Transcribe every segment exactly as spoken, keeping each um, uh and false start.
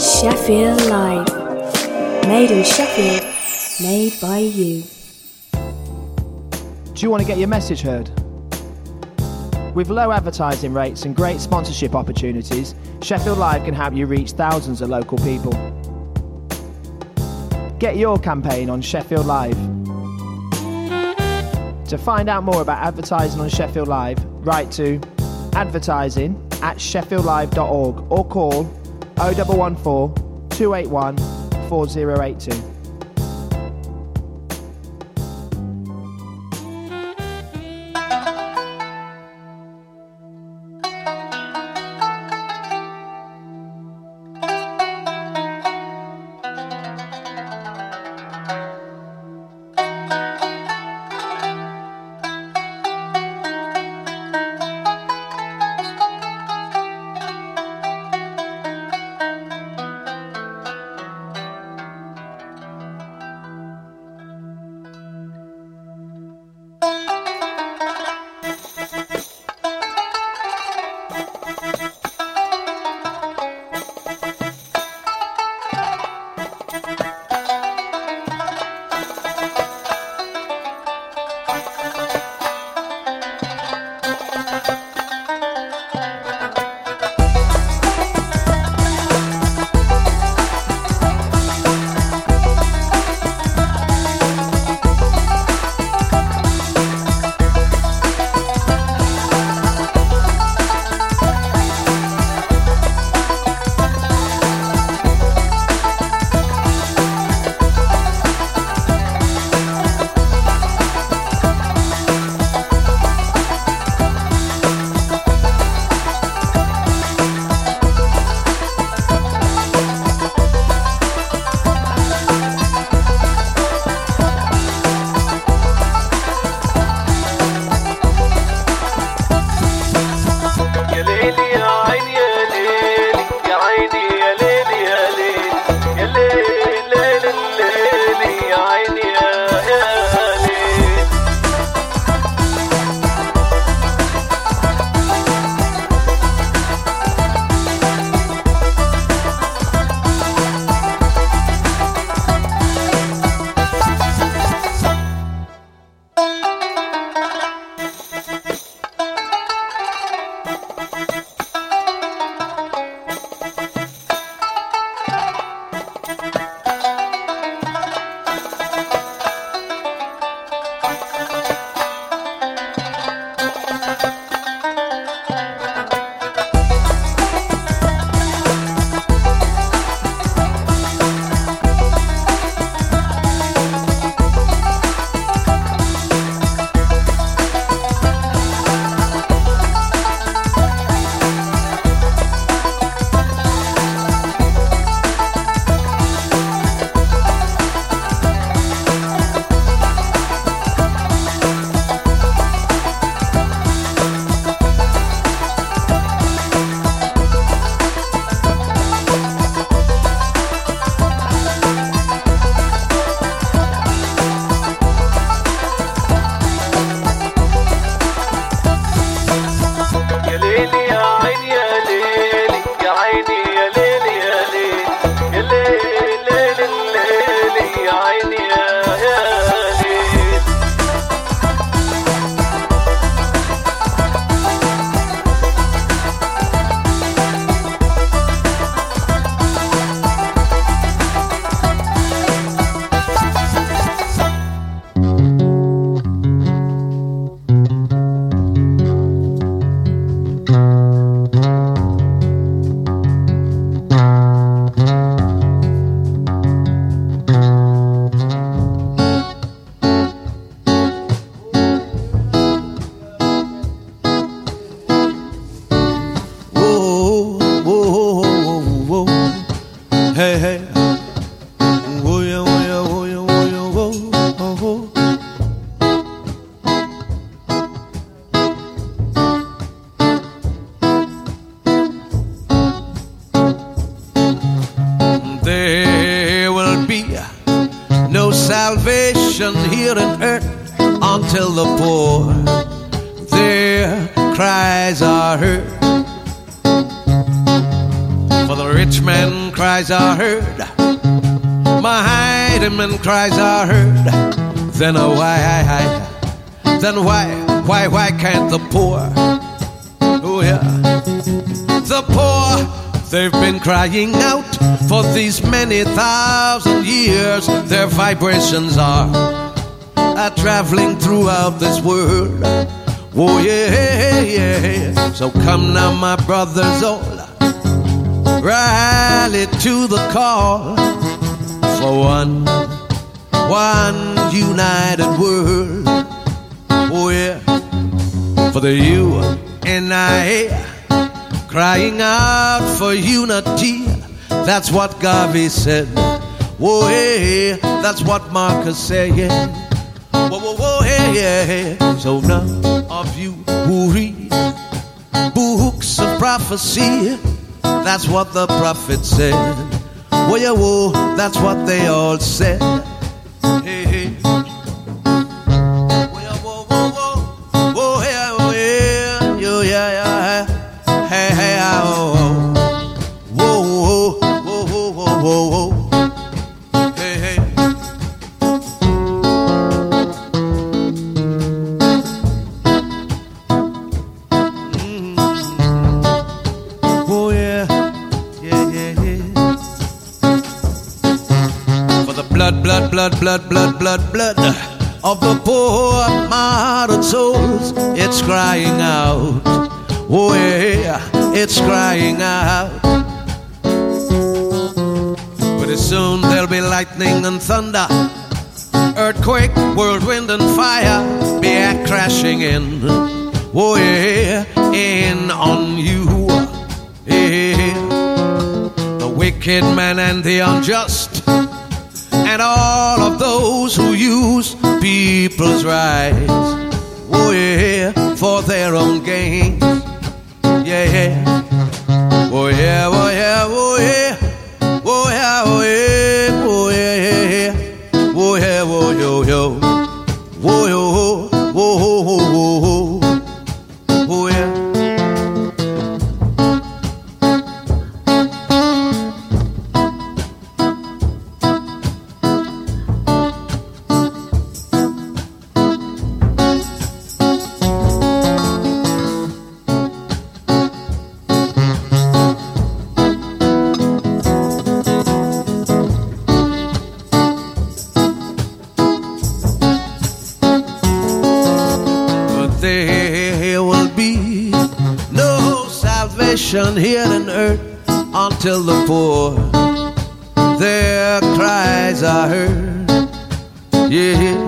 Sheffield Live. Made in Sheffield, made by you. Do you want to get your message heard? With low advertising rates and great sponsorship opportunities, Sheffield Live can help you reach thousands of local people. Get your campaign on Sheffield Live. To find out more about advertising on Sheffield Live, write to advertising at sheffield live dot org or call oh one one four, two eight one, four oh eight two. salvation here on earth until the poor their cries are heard. For the rich man cries cries are heard, my demon cries are heard, then uh, why, then why, why, why can't the poor, oh yeah, the poor, they've been crying out for these many thousand years, their vibrations are, are traveling throughout this world, oh yeah, yeah, so come now my brothers all, rally to the call, for one, one united world, oh yeah, for the you and I, crying out for unity, that's what Garvey said, oh yeah, that's what Marcus said, yeah, whoa, whoa, whoa, yeah, yeah, so none of you who read books of prophecy, that's what the prophet said, whoa, yeah, whoa, that's what they all said, hey, hey, whoa, yeah, whoa, whoa, whoa, whoa, yeah, whoa, yeah, yo, yeah, yeah, hey, hey, oh, whoa, whoa, whoa, whoa, whoa, whoa, hey, hey. Mm-hmm. Oh yeah, yeah, yeah, yeah. For the blood, blood, blood, blood, blood, blood, blood of the poor martyred souls, it's crying out. Oh yeah, it's crying out. Pretty soon there'll be lightning and thunder, earthquake, whirlwind and fire, be a crashing in. Oh yeah, in on you. Yeah. The wicked man and the unjust, and all of those who use people's rights, oh yeah, for their own gain. Yeah, yeah, oh yeah, oh yeah, oh yeah, oh yeah, oh yeah, oh yeah, oh yeah, oh yo yo, oh yo, oh oh oh oh oh yeah. Here on earth until the poor their cries are heard, yeah.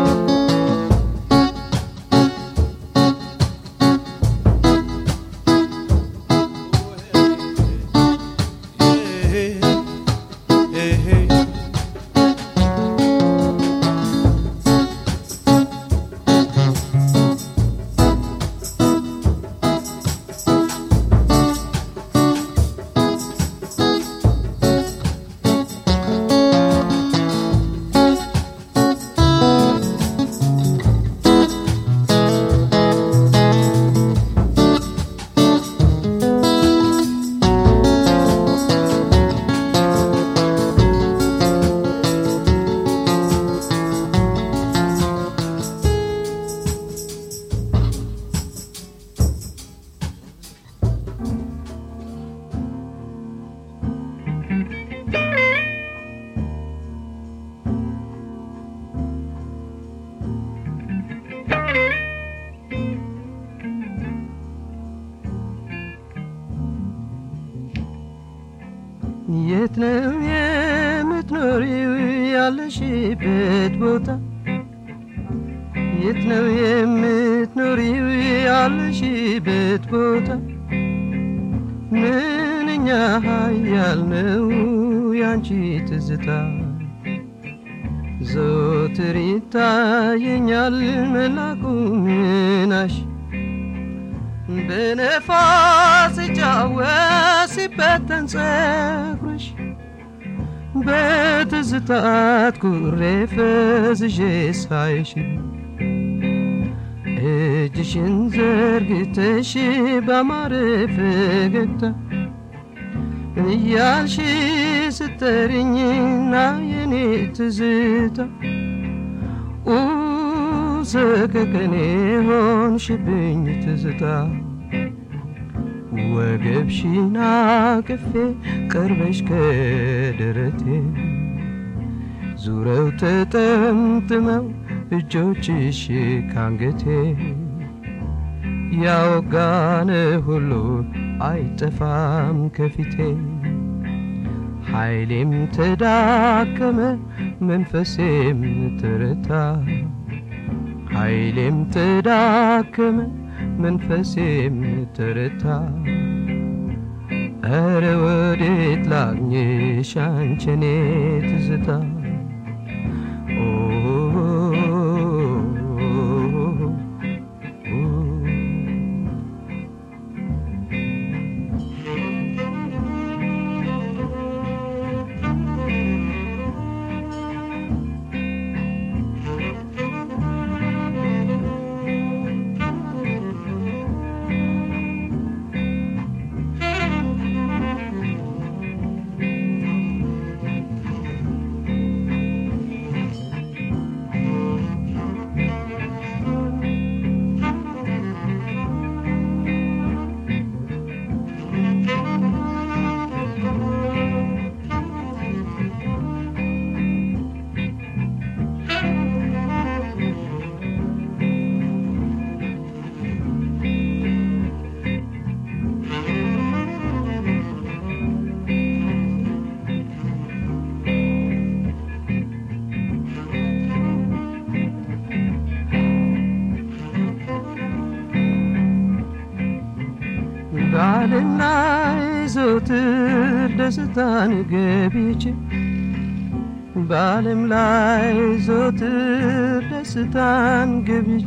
የት ነው የምትኖሪው ያለሽበት ቦታ የት ነው የምትኖሪው ያለሽበት ቦታ ምንኛ ኃያል ነው ያንቺ ትዝታ ዘወትር ይታየኛል መላኩ ምናሽ በነፋስ ጫወት ሲበተን ጸጉርሽ በትዝታት ኩሬ ፈዝዤ ሳይሽ እጅሽን ዘርግተሽ ባማረ ፈገግታ እያልሽ ስትጠሪኝና የኔ ትዝታ ሰከከኔ ሆንሽብኝ ትዝታ ወገብሽና ከፌ ቀርበሽ ከደረቴ ዙረው ተጠምጥመው እጆችሽ ካንገቴ ያወጋነ ሁሉ አይጠፋም ከፊቴ ኃይሌም ተዳከመ መንፈሴም ተረታ ኃይሌም ተዳከመ መንፈሴም ተረታ ኧረ ወዴት ላግኝሽ አንቺ የኔ ትዝታ ባልና ዘውትር ደስታን ገብቼ ባለም ላይ ዘውትር ደስታን ገብቼ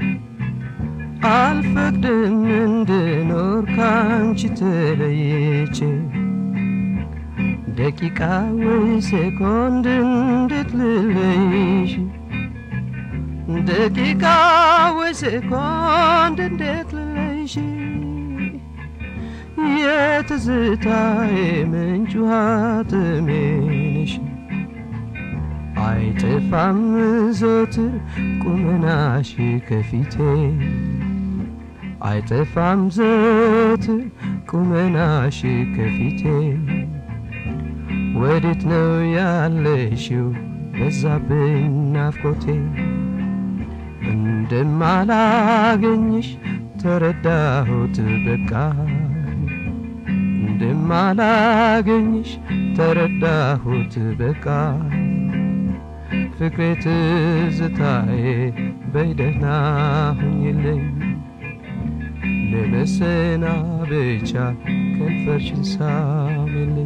አልፈቅድም እንድኖር ካንቺ ተለይቼ ደቂቃ ወይ ሴኮንድ እንዴት ልለይሽ ደቂቃ ወይ ሴኮንድ እንዴት ልለይሽ የትዝታዬ ምንጭ ጥሜንሽ አይጠፋም ዘወትር ቁመናሽ ከፊቴ አይጠፋም ዘወትር ቁመናሽ ከፊቴ ወዴት ነው ያለሽው በዛብኝ ናፍቆቴ እንደማላገኝሽ ተረዳሁት በቃ እንደማላገኝሽ ተረዳሁት በቃ ፍቅሬ ትዝታዬ በይደህና ሁኝልኝ ለመሰናበቻ ከንፈርሽን ሳሚልኝ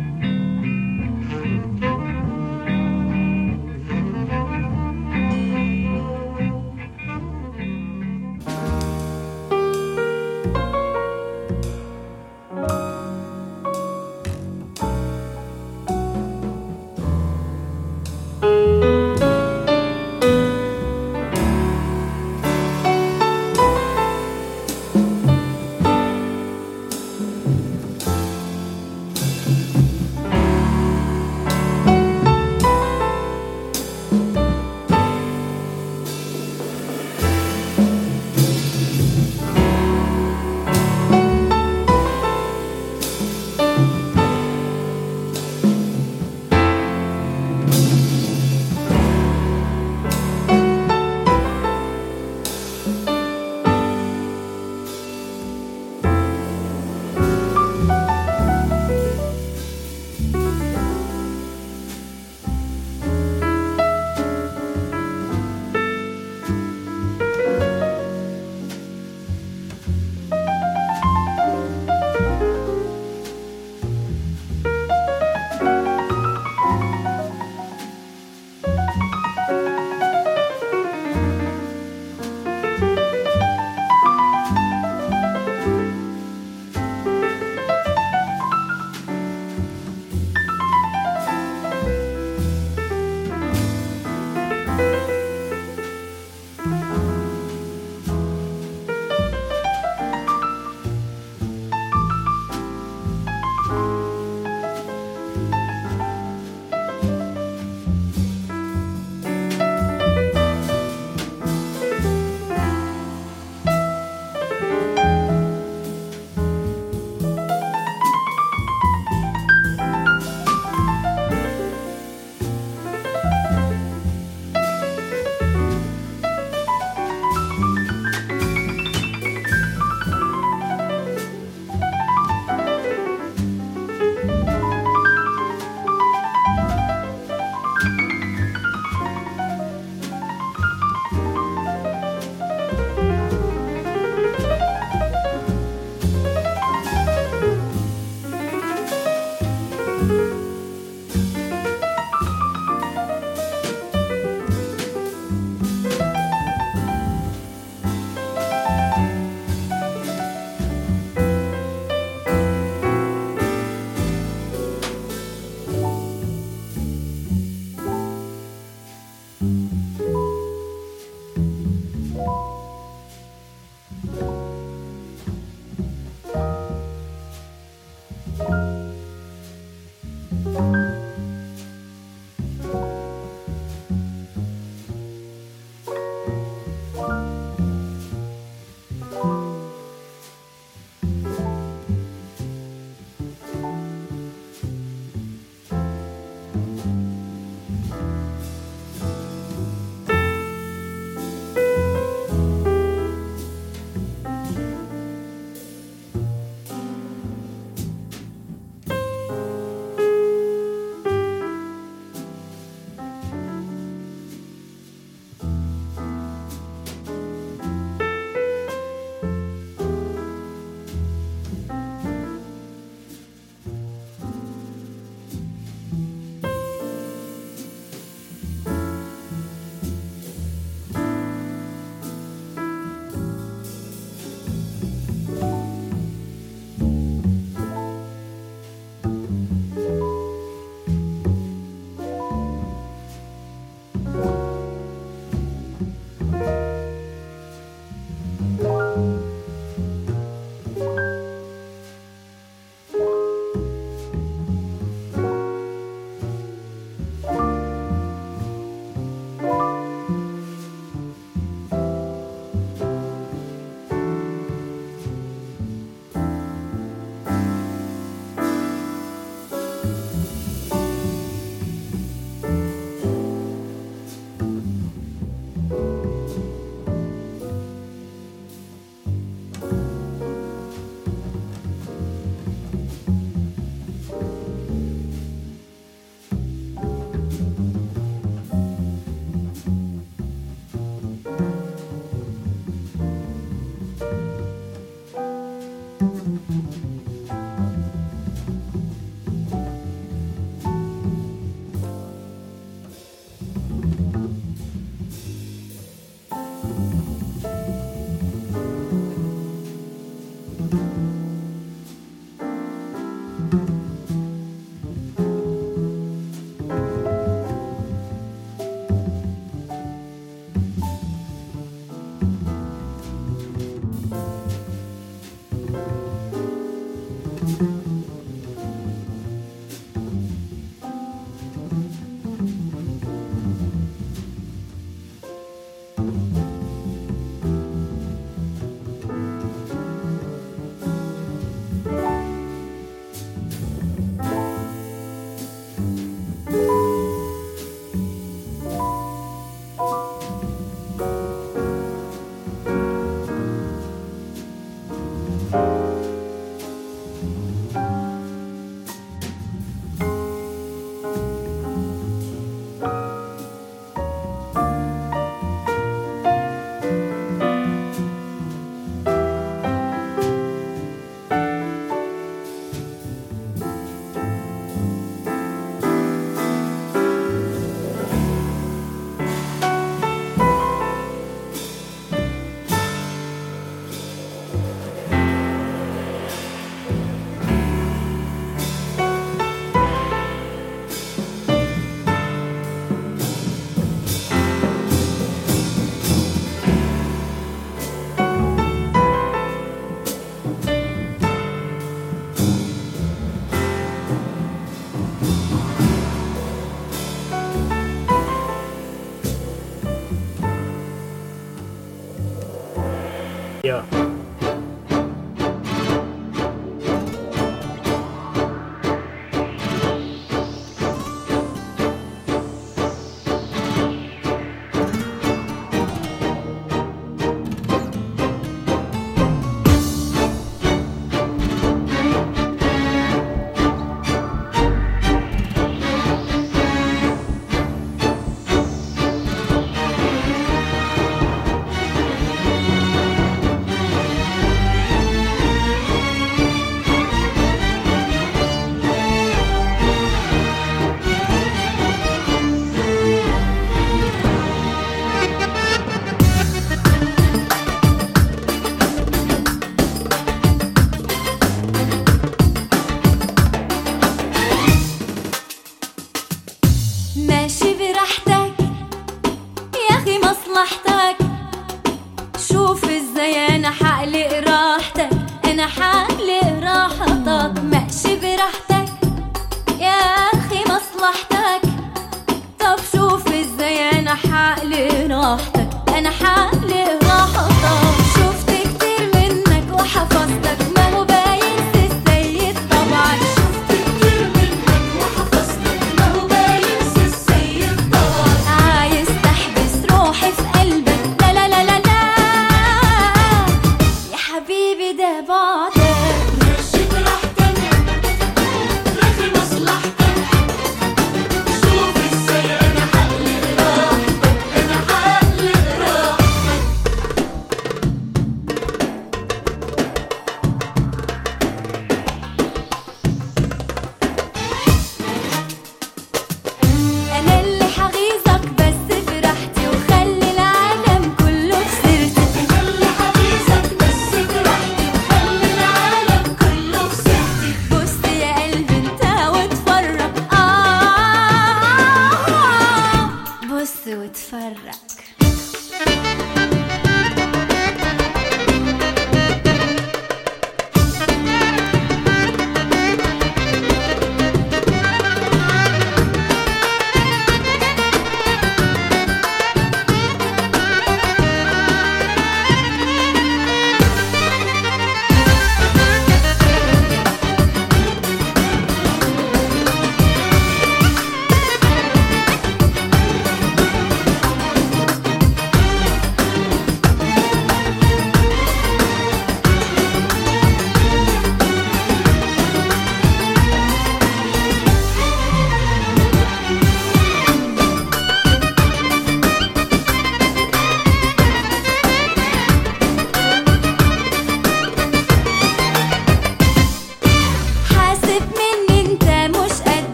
فرق.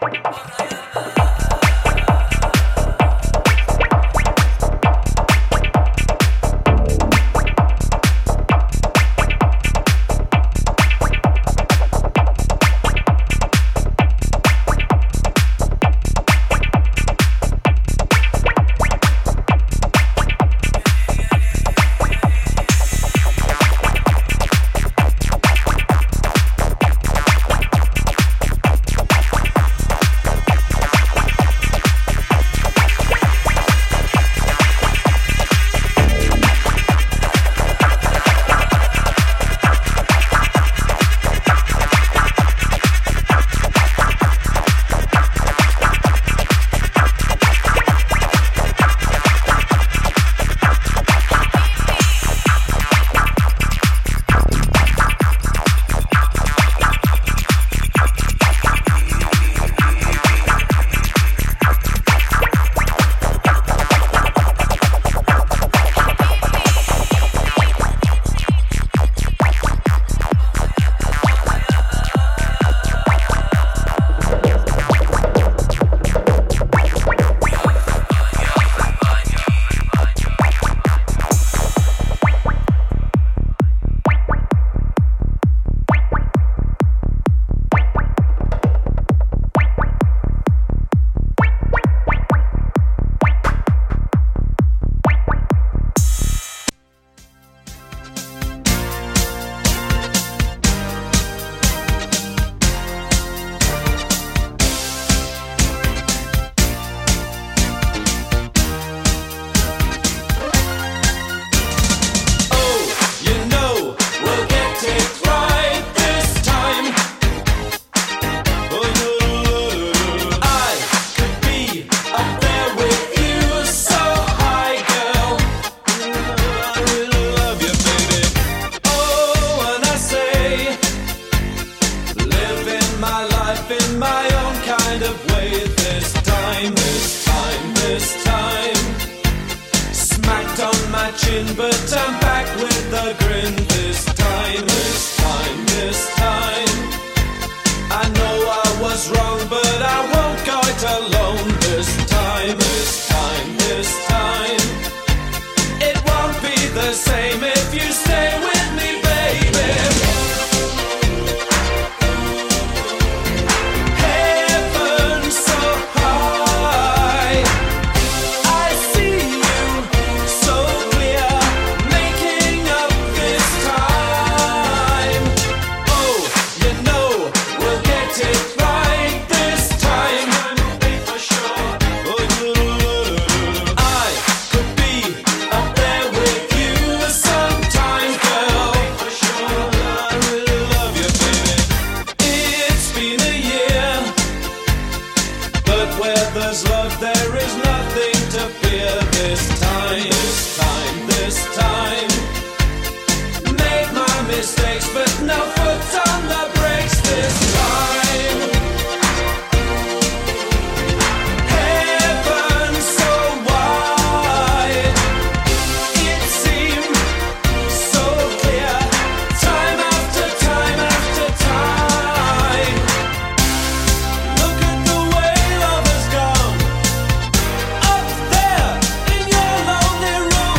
Up there in your lonely room.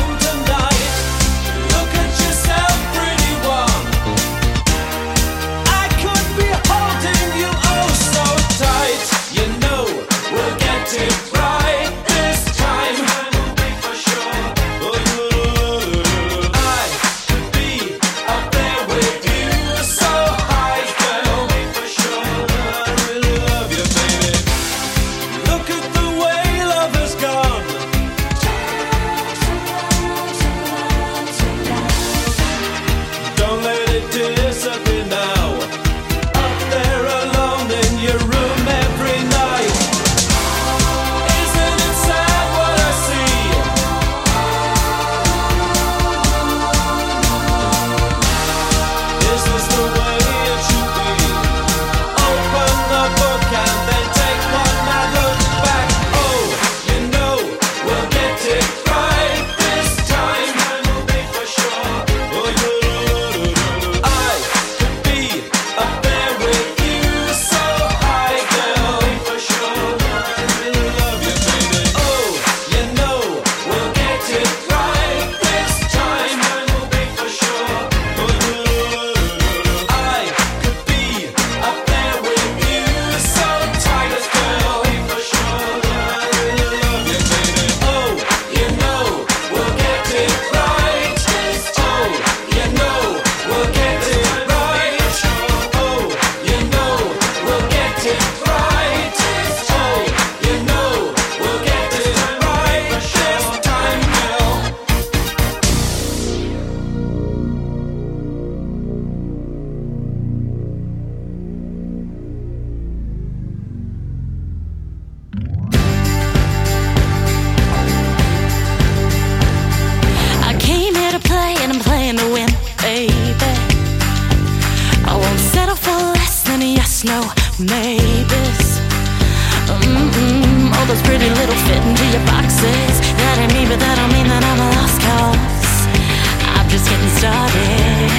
just no maybes. Mm-mm, all those pretty little fit into your boxes. That ain't me, but that don't mean that I'm a lost cause. I'm just getting started.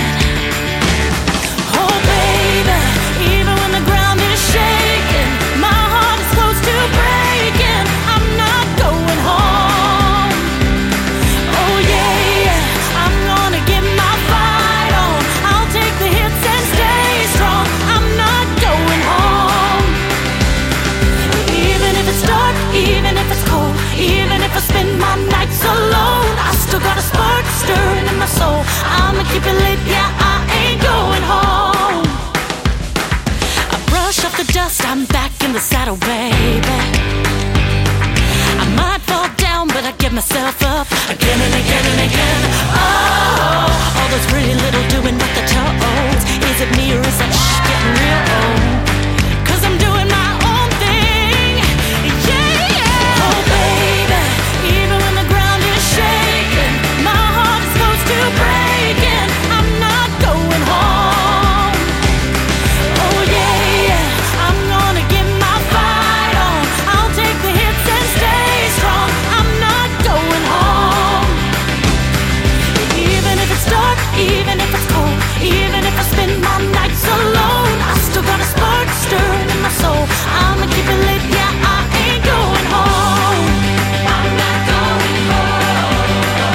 Oh baby, even when the ground is shaking, my heart is close to breaking. I'm not going home. Oh yeah, I'm gonna give my fight on. I'll take the hits and stay strong. I'm not going home. Even if it's dark, even if it's cold, even if I spend my nights alone, I still got a spark stirring in my soul. I'ma keep it lit, yeah, I ain't going home. I brush off the dust, I'm back in the saddle, baby. I might fall down, but I get myself up again and again and again. Oh, all those pretty little doing with the toes. Is it me or is that shh getting real old? Cause I'm doing my own thing. Yeah, yeah. Oh baby, even when the ground is shaking, my heart is close to breaking. I'm not going home. Oh yeah, yeah. I'm gonna give my fight on. I'll take the hits and stay strong. I'm not going home. Even if it's dark, even if it's cold, even if I spend my nights alone, I still got a spark stirring in my soul. I'ma keep it lit, yeah, I ain't going home. I'm not going home.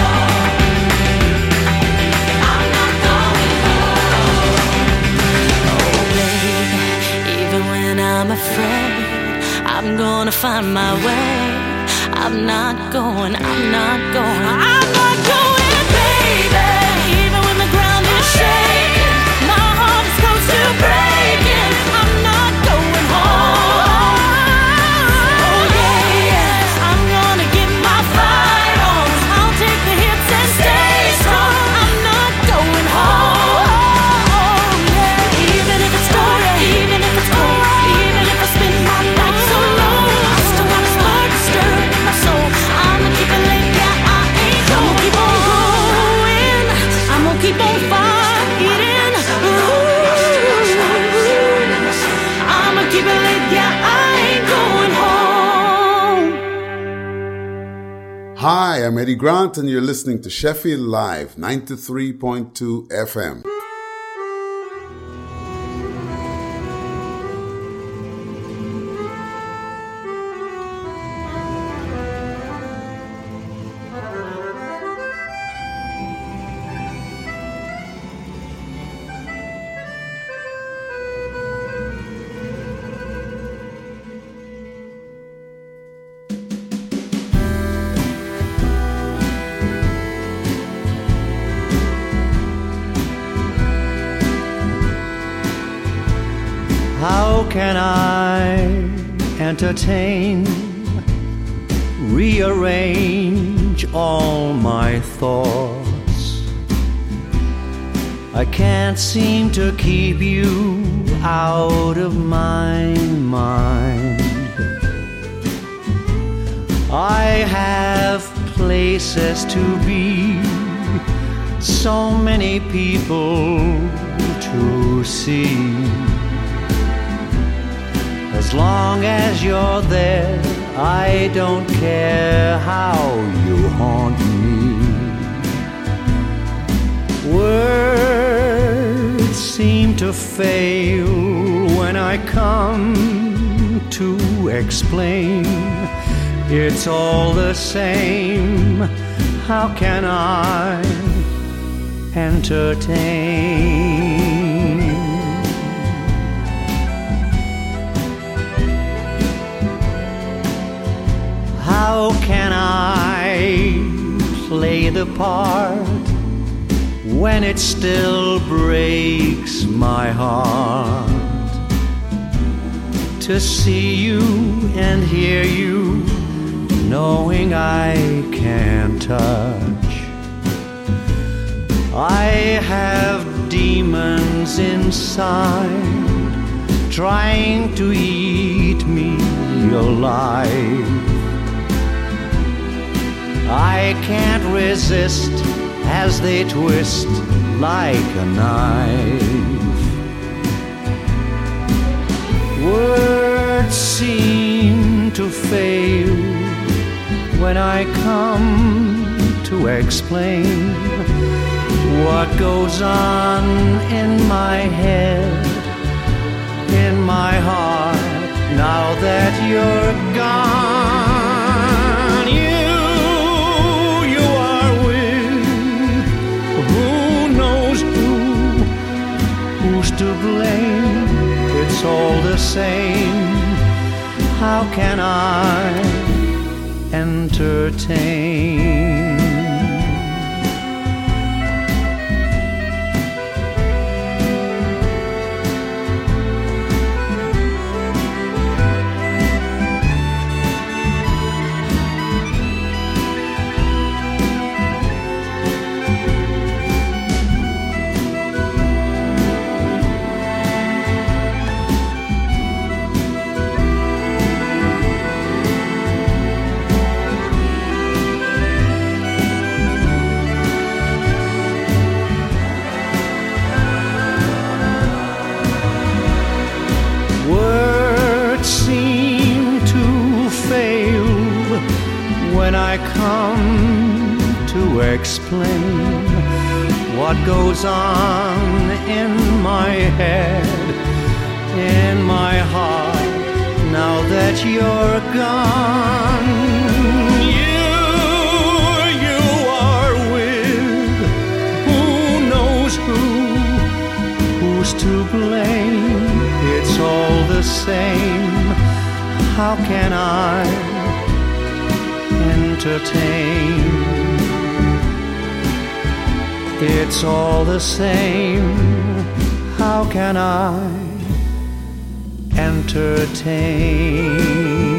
I'm not going home. Oh baby, even when I'm afraid, I'm gonna find my way. I'm not going, I'm not going, I'm not going, baby. Even when the ground is shaking, my heart is close to breaking. I'm not going home. Oh yeah, yeah. I'm gonna give my fight on. I'll take the hits and stay strong. I'm not going home. Yeah. Even if it's dark, even if it's cold, even if I spend my nights alone, I still got a spark stirring in my soul. I'ma keep it lit, yeah, I ain't gonna keep on going. I'm gonna keep on fighting. Ooh. I'ma keep it lit, yeah, I ain't going home. Hi, I'm Eddie Grant, and you're listening to Sheffield Live, ninety-three point two F M. How can I entertain, rearrange all my thoughts? I can't seem to keep you out of my mind. I have places to be, so many people to see. As long as you're there, I don't care how you haunt me. Words seem to fail when I come to explain. It's all the same. How can I entertain? How can I play the part when it still breaks my heart to see you and hear you, knowing I can't touch? I have demons inside trying to eat me alive. I can't resist as they twist like a knife. Words seem to fail when I come to explain what goes on in my head, in my heart, now that you're gone. You, you are with who knows who, who's to blame, it's all the same. How can I entertain? When I come to explain what goes on in my head, in my heart, now that you're gone. You, you are with who knows who, who's to blame, it's all the same. How can I entertain? It's all the same. How can I entertain?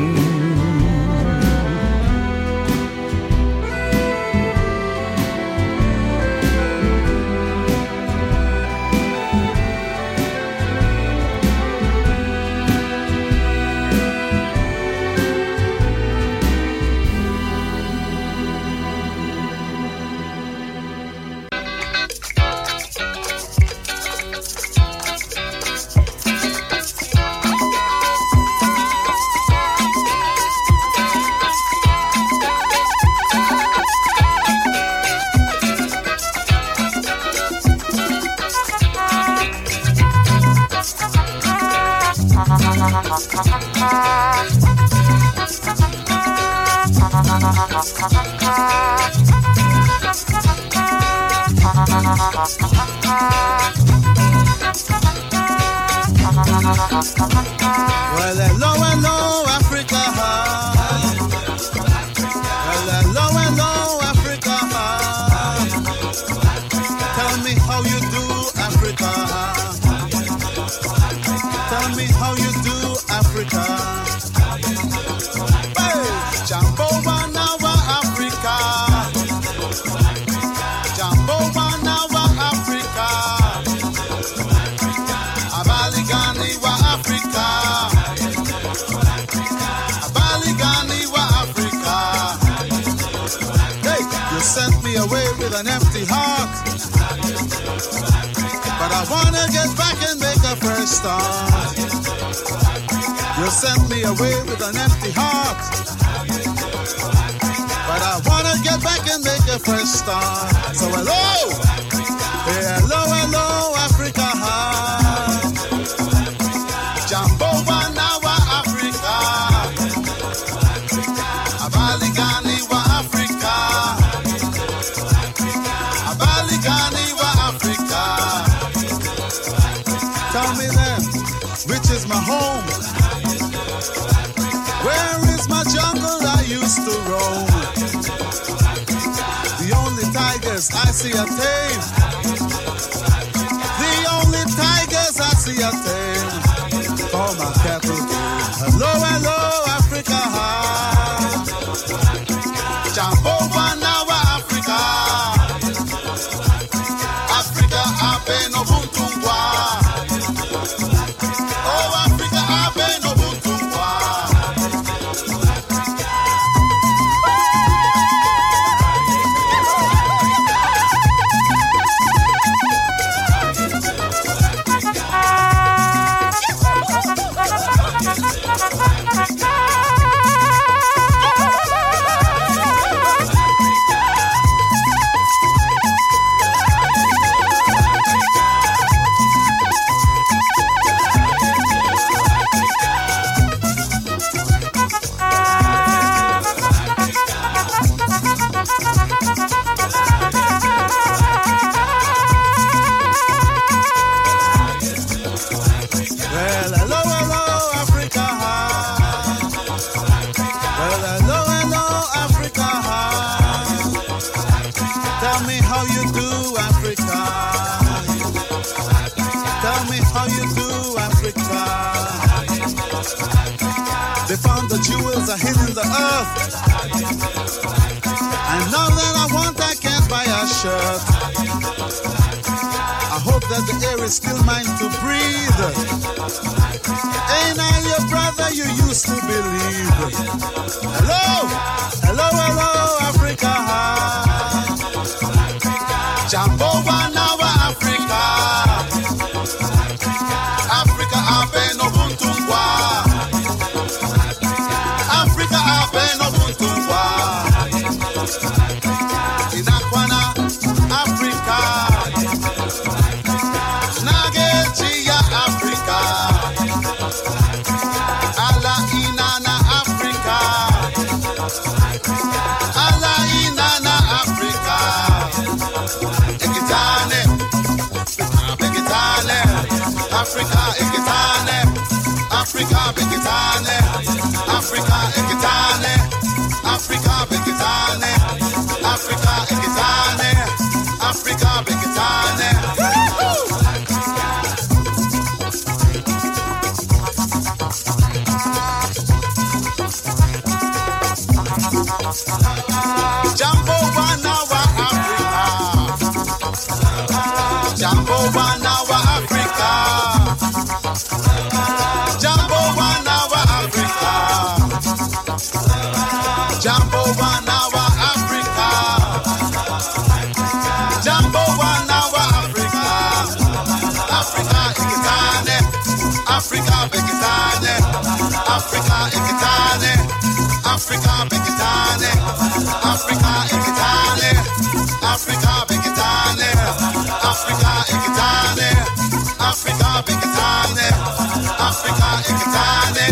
Well, hello, hello, Africa. Well, hello, hello, Africa. Tell me how you do, Africa. Tell me how you do, Africa. Hey, Jambo Banawa, Africa. Jambo Banawa, Africa. Abaligani wa Africa. Abaligani wa Africa. Hey, you sent me away with an empty heart, but I wanna get back and make a fresh start. You sent me away with an empty heart, but I wanna get back and make a fresh start. So hello, hey, hello, hello, Africa. Jambo Banawa, Africa. Abaligani wa Africa. Abaligani wa Africa. Tell me then, which is my home? Where is my jungle I used to roam? The only tigers I see are tame. The only tigers I see are tame. For my cattle. Hello, hello, Africa. Jambo Banawa, Africa. Africa, Abe no Buntungwa. Oh, Africa, Abe no Buntungwa. And now that I want, I can't buy a shirt. I hope that the air is still mine to breathe. Ain't I your brother you used to believe? Hello, hello, hello, Africa. Jambo Wanawa Africa. Africa Aben Obuntungwa. Africa Aben Obuntungwa. Inakwana Africa. Nagetia Africa. Ala Inana Africa. Ala Inana Africa. Ekitane, Ekitane, Africa, Ekitane, Africa, Ekitane, Africa, Ekitane, Africa, Ekitane, Africa, Ekitane, Africa, Ekitane. Jambo Wanawa Africa. Jambo Wanawa Africa. Jambo Wanawa Africa. Jambo Wanawa Africa. Jambo Wanawa Africa. Africa Ekitane. Africa Ekitane. Africa Ekitane. Africa Ekitane. Africa Ekitane. Africa Ekitane. Africa Ekitane. Africa Ekitane. Africa Ekitane.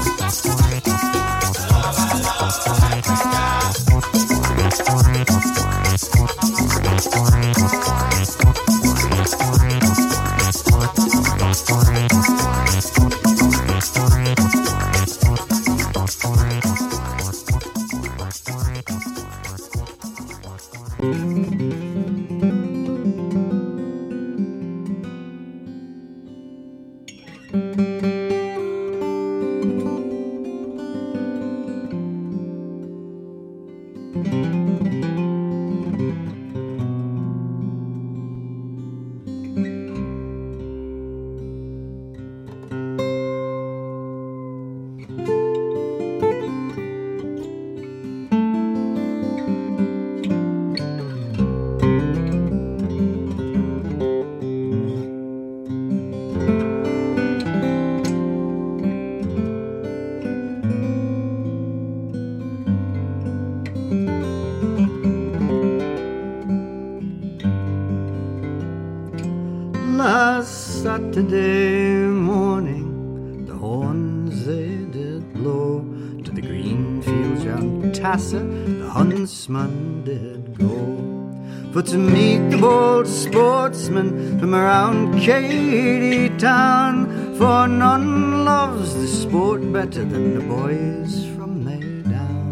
Last Saturday morning, the horns they did blow. To the green fields round Tassa, the huntsman did go. For to meet the bold sportsmen from around Katy Town. For none loves the sport better than the boys from Maydown.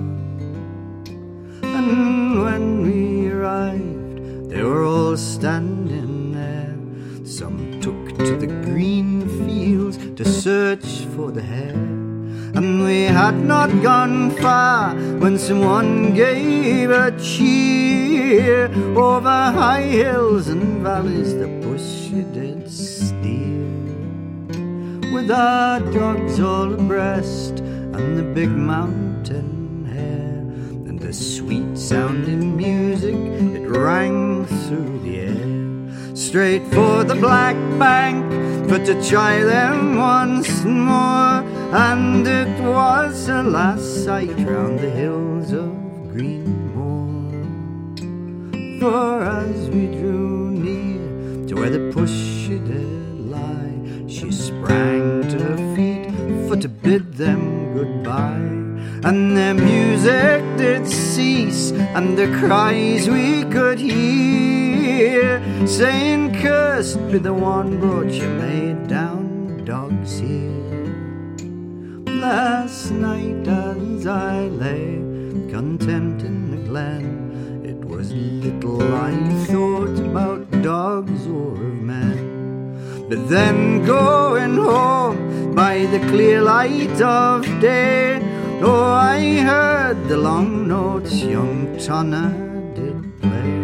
And when we arrived, they were all standing there. Some took to the green fields to search for the hare. And we had not gone far when someone gave a cheer. Over high hills and valleys the bush did steer. With our dogs all abreast and the big mountain hare. And the sweet sounding music, it rang through the air. Straight for the Black Bank, for to try them once more. And it was a last sight round the hills of Greenmore. For as we drew near to where the push did lie, she sprang to her feet for to bid them goodbye. And their music did cease, and the cries we could hear, saying, "Cursed be the one brought you laid down dogs here." Last night as I lay content in the glen, it was little I thought about dogs or of men. But then going home by the clear light of day, Oh, I heard the long notes young Tonna did play.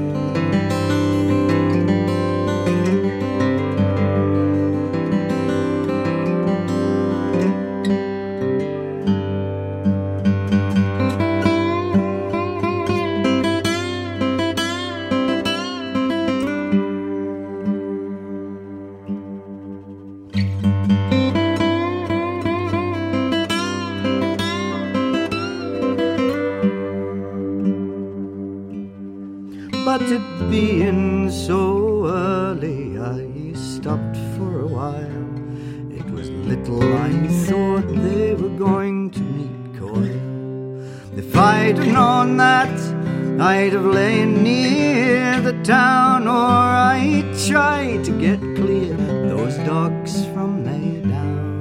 But it being so early, I stopped for a while. It was little I thought they were going to meet Coyle. If I'd have known that, I'd have lain near the town, or I'd try to get clear those dogs from Maydown.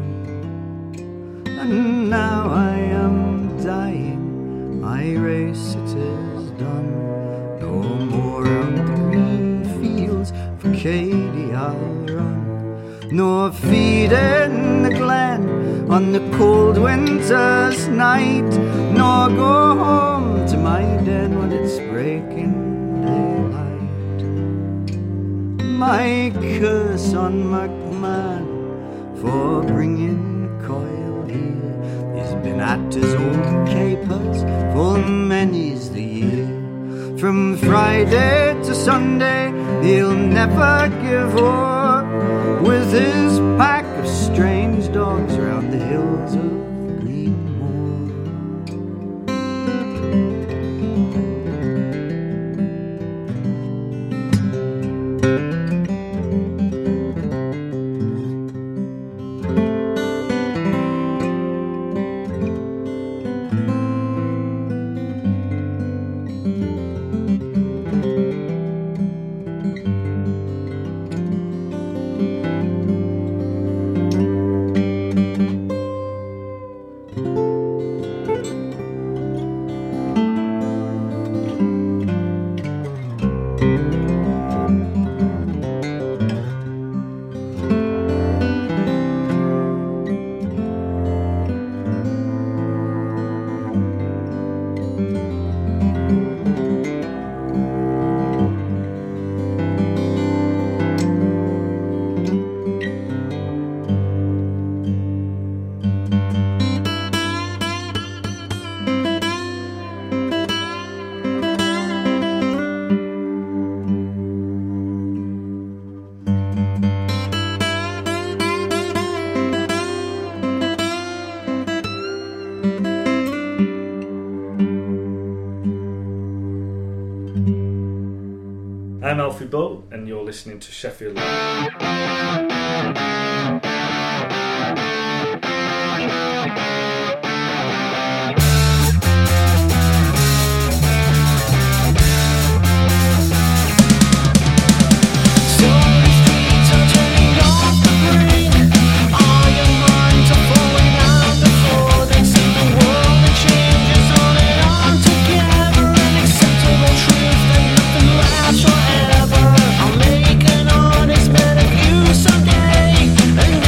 And now I am dying, my race it is done. No more on the green fields for Katie I'll run, nor feed in the glen on the cold winter's night, nor go home to my den when it's breaking daylight. My curse on McMahon for bringing Coyle here, he's been at his old capers for many's the year. From Friday to Sunday, he'll never give up, with his pack of strange dogs round the hills of I'm Alfie Bull, and you're listening to Sheffield Live. Forever. I'll make an honest man of you someday. And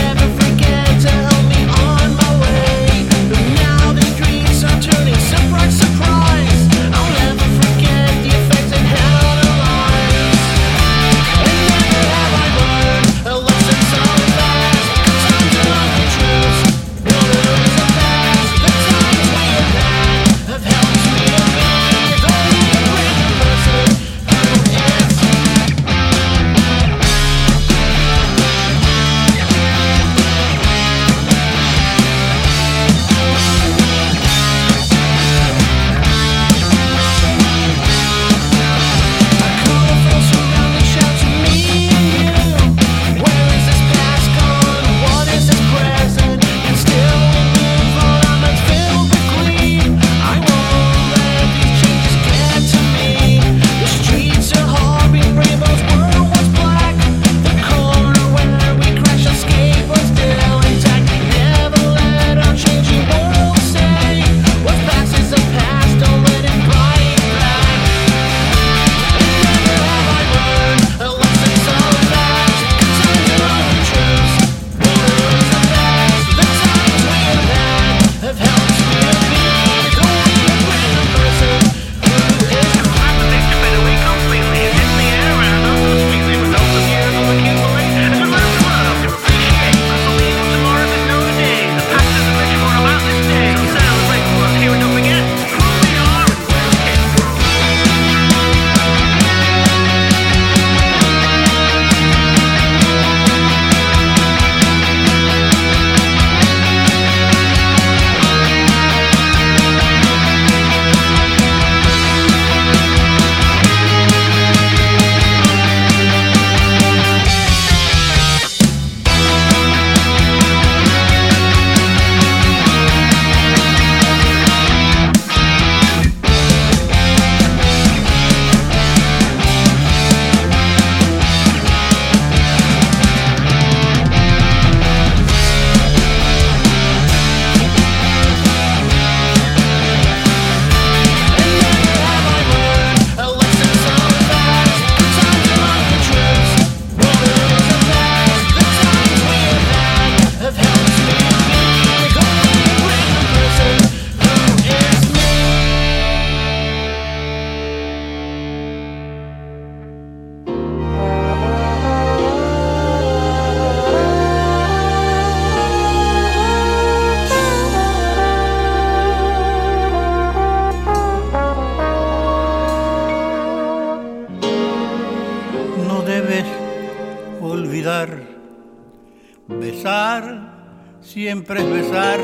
siempre es besar,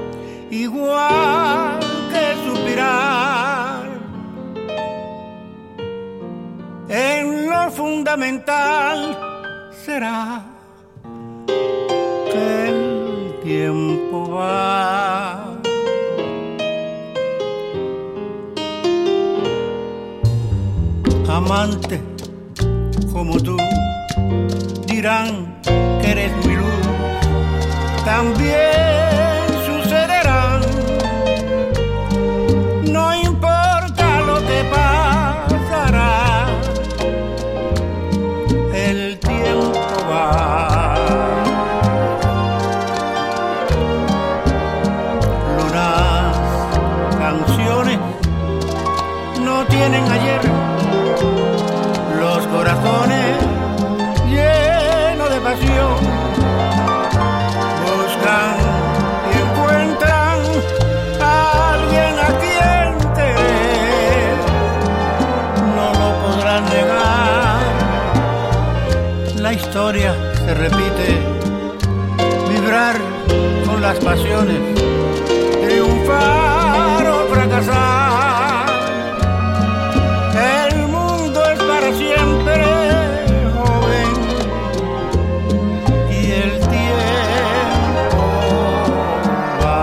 igual que suspirar. En lo fundamental será que el tiempo va. Amante como tú dirán que eres mi luz, también sucederán. No importa lo que pasará, el tiempo va. Lunas, canciones no tienen ayer, los corazones llenos de pasión buscan y encuentran a alguien a quien querer, no lo podrán negar. La historia se repite, vibrar con las pasiones, triunfar o fracasar. El mundo es para siempre joven y el tiempo va.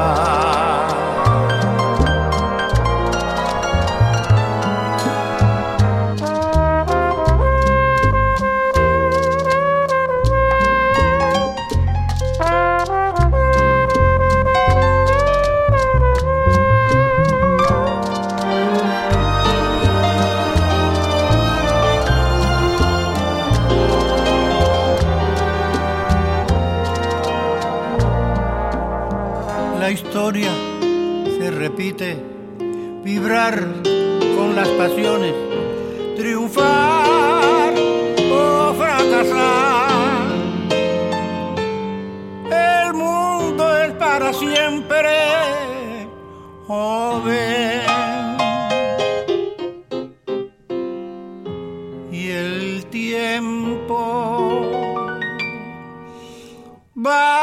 La historia se repite, vibrar con las pasiones, triunfar o fracasar. El mundo es para siempre joven y el tiempo va.